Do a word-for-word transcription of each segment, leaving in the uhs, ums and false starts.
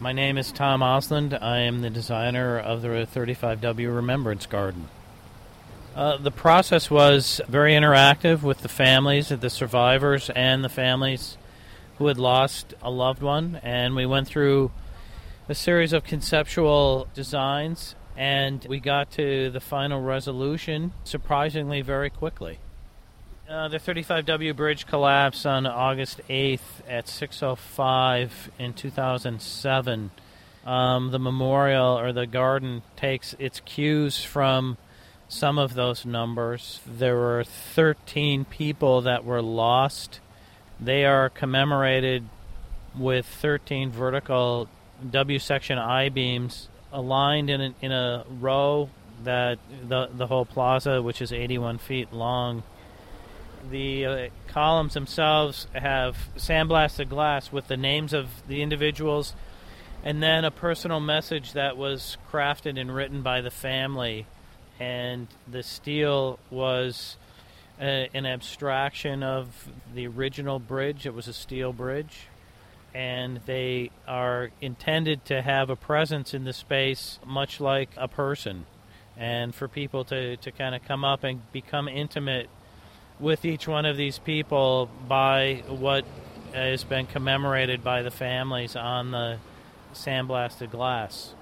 My name is Tom Osland. I am the designer of the thirty-five W Remembrance Garden. Uh, the process was very interactive with the families, the survivors, and the families who had lost a loved one, and we went through a series of conceptual designs, and we got to the final resolution surprisingly very quickly. Uh, the thirty-five W bridge collapsed on August eighth at six oh five in two thousand seven. Um, the memorial, or the garden, takes its cues from some of those numbers. There were thirteen people that were lost. They are commemorated with thirteen vertical W-section I-beams aligned in a, in a row that the, the whole plaza, which is eighty-one feet long. The uh, columns themselves have sandblasted glass with the names of the individuals, and then a personal message that was crafted and written by the family. And the steel was uh, an abstraction of the original bridge. It was a steel bridge. And they are intended to have a presence in the space much like a person. And for people to, to kind of come up and become intimate with each one of these people by what has been commemorated by the families on the sandblasted glass.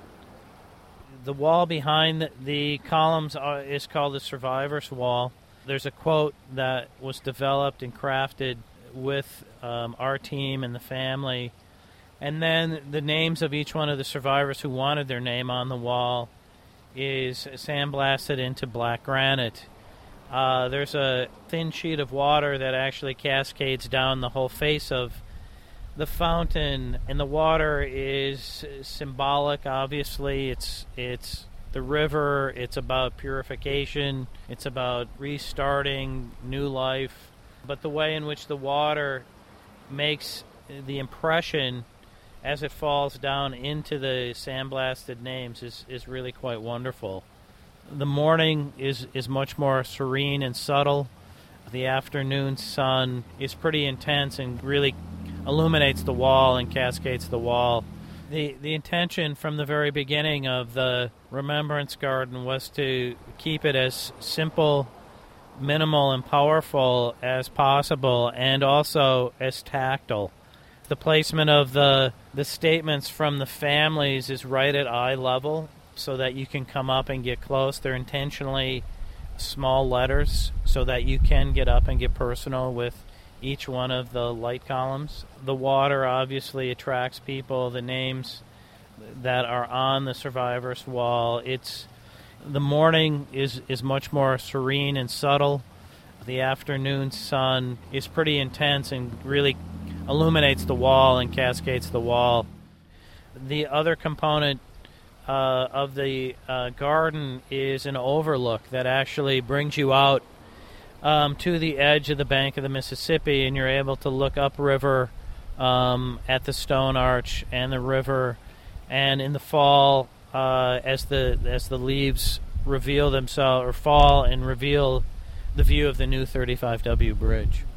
The wall behind the columns are, is called the Survivor's Wall. There's a quote that was developed and crafted with um, our team and the family. And then the names of each one of the survivors who wanted their name on the wall is sandblasted into black granite. Uh, there's a thin sheet of water that actually cascades down the whole face of the fountain, and the water is symbolic. Obviously, it's it's the river. It's about purification. It's about restarting new life. But the way in which the water makes the impression as it falls down into the sandblasted names is, is really quite wonderful. The morning is, is much more serene and subtle. The afternoon sun is pretty intense and really illuminates the wall and cascades the wall. The the intention from the very beginning of the Remembrance Garden was to keep it as simple, minimal, and powerful as possible, and also as tactile. The placement of the the statements from the families is right at eye level so that you can come up and get close. They're intentionally small letters so that you can get up and get personal with each one of the light columns. The water obviously attracts people. The names that are on the survivor's wall, it's the morning is, is much more serene and subtle. The afternoon sun is pretty intense and really illuminates the wall and cascades the wall. The other component uh, of the uh, garden is an overlook that actually brings you out Um, to the edge of the bank of the Mississippi, and you're able to look upriver um, at the stone arch and the river. And in the fall, uh, as the as the leaves reveal themselves or fall and reveal the view of the new thirty-five W bridge.